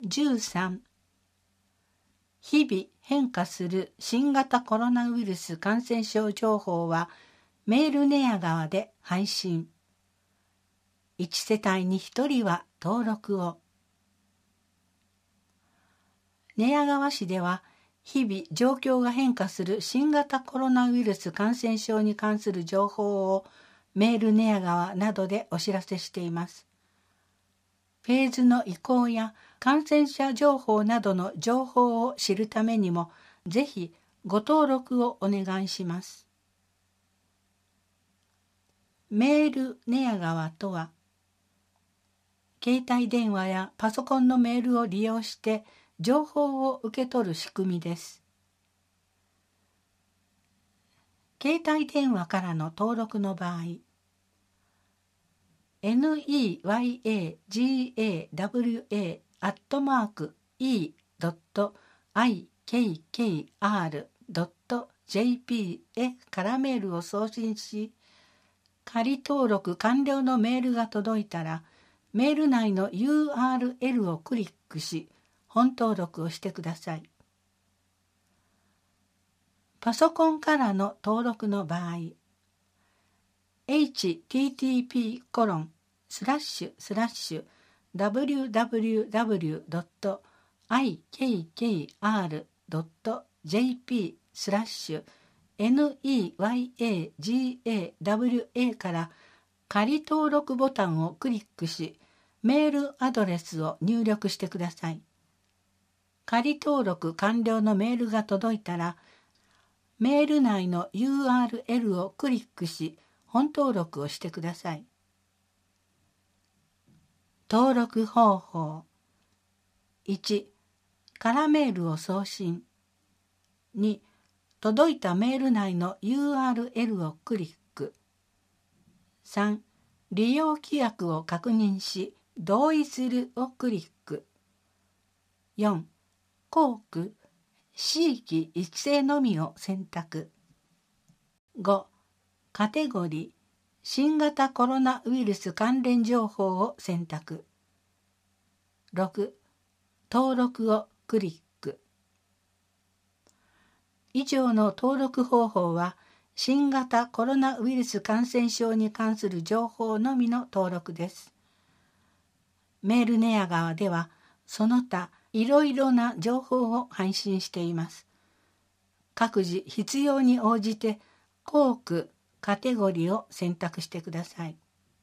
13、日々変化する新型コロナウイルス感染症情報はメール寝屋川で配信。1世帯に1人は登録を。寝屋川市では日々状況が変化する新型コロナウイルス感染症に関する情報をメール寝屋川などでお知らせしています。フェーズの移行や感染者情報などの情報を知るためにもぜひご登録をお願いします。メール寝屋川とは、携帯電話やパソコンのメールを利用して情報を受け取る仕組みです。携帯電話からの登録の場合、neyagawa.e.ikkr.jp へからメールを送信し、仮登録完了のメールが届いたら、メール内の URL をクリックし、本登録をしてください。パソコンからの登録の場合、http://www.ikkr.jp/neyagawa から仮登録ボタンをクリックし、メールアドレスを入力してください。仮登録完了のメールが届いたら、メール内の URL をクリックし、本登録をしてください。登録方法。1、からメールを送信。2、届いたメール内の URL をクリック。3、利用規約を確認し、同意するをクリック。4、校区、地域一斉のみを選択。5、カテゴリー、新型コロナウイルス関連情報を選択。6、登録をクリック。以上の登録方法は、新型コロナウイルス感染症に関する情報のみの登録です。メール寝屋川では、その他いろいろな情報を配信しています。各自必要に応じて校区、カテゴリーを選択してください。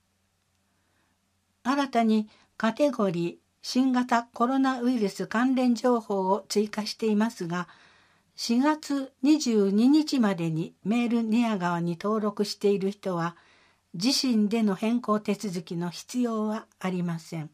新たにカテゴリー、新型コロナウイルス関連情報を追加していますが、4月22日までにメール寝屋川に登録している人は、自身での変更手続きの必要はありません。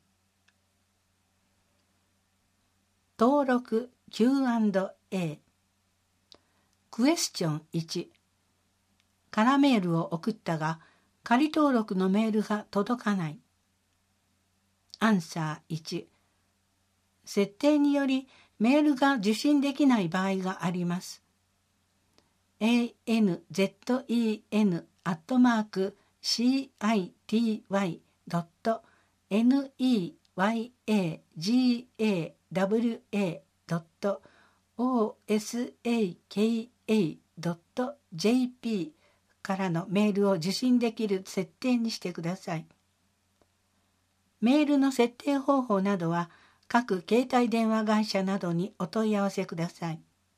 登録 Q&A。 クエスチョン1、からメールを送ったが仮登録のメールが届かない。アンサー1、設定によりメールが受信できない場合があります。anzeyagawa.osaka.jp からのメールを受信できる設定にしてください。メールの設定方法などは各携帯電話会社などにお問い合わせください。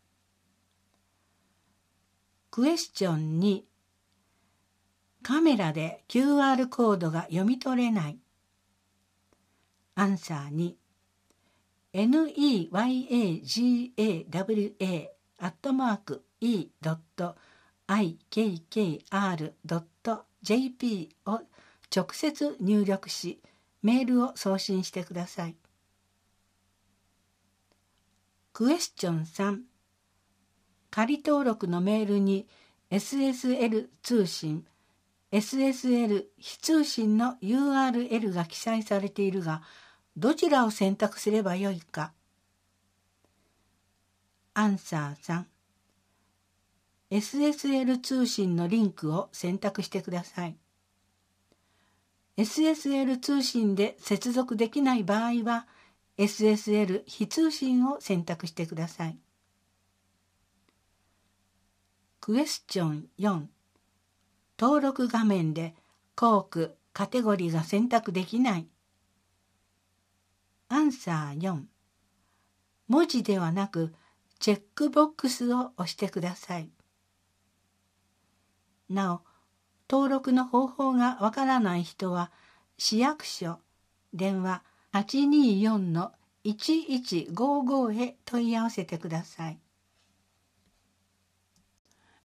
クエスチョン2、カメラで QR コードが読み取れない。アンサー2、neyaagawa.e.ikkr.jp を直接入力し、メールを送信してください。クエスチョン3、仮登録のメールに SSL 通信、SSL 非通信の URL が記載されているが、どちらを選択すればよいか。アンサー3、SSL 通信のリンクを選択してください。SSL 通信で接続できない場合は SSL 非通信を選択してください。クエスチョン4、登録画面で項句、カテゴリーが選択できない。アンサー4、文字ではなくチェックボックスを押してください。なお、登録の方法がわからない人は、市役所、電話824-1155へ問い合わせてください。